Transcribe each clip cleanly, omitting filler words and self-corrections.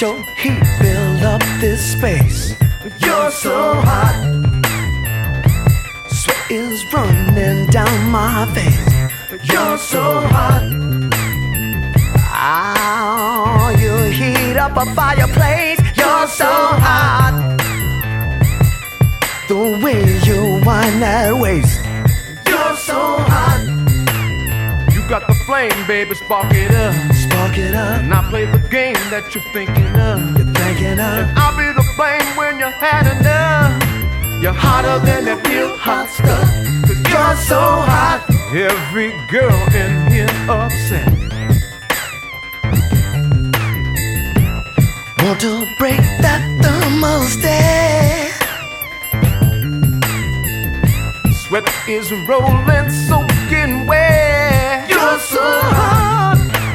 your heat fill up this space. You're so hot. Sweat is running down my face. You're so hot. Oh, you heat up a fireplace. You're so hot. The way you wind that waist. You're so hot. You got the flame, baby, spark it up. Spark it up. And I play the game that you're thinking of. You're thinking of. And I'll be the flame when you had enough. You're hotter than that real hot stuff. 'Cause you're so hot. Every girl in here upset. Want to break that thermostat. Sweat is rolling, soaking wet. You're so hot.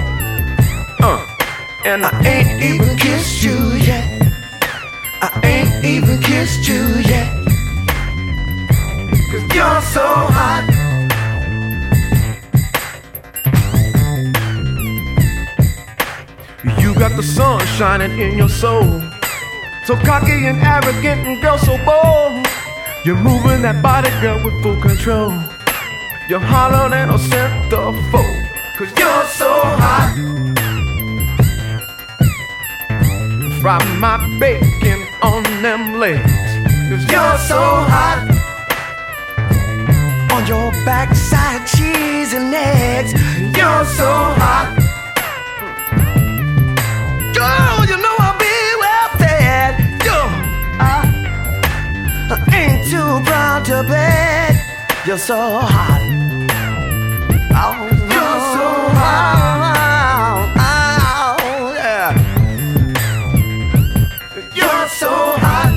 And I ain't even kissed you yet. I ain't even kissed you yet. 'Cause you're so hot. you got the sun shining in your soul. So cocky and arrogant and girl so bold. You're moving that body, girl, with full control. You're hotter than a centerfold. 'Cause you're so hot. Fry my bacon on them legs. 'Cause You're so hot. On your backside, cheese and eggs. You're so hot. Girl, you know I'll be well fed. I ain't too proud to beg. You're so hot. Oh, you're so hot. Oh, yeah. You're so hot.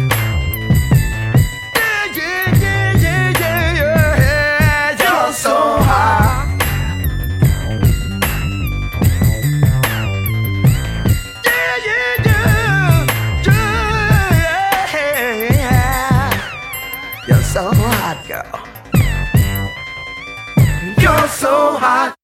Yeah, yeah, yeah, yeah, yeah, yeah. You're so hot. Yeah, yeah, yeah, yeah. You're so hot, girl. You're so hot.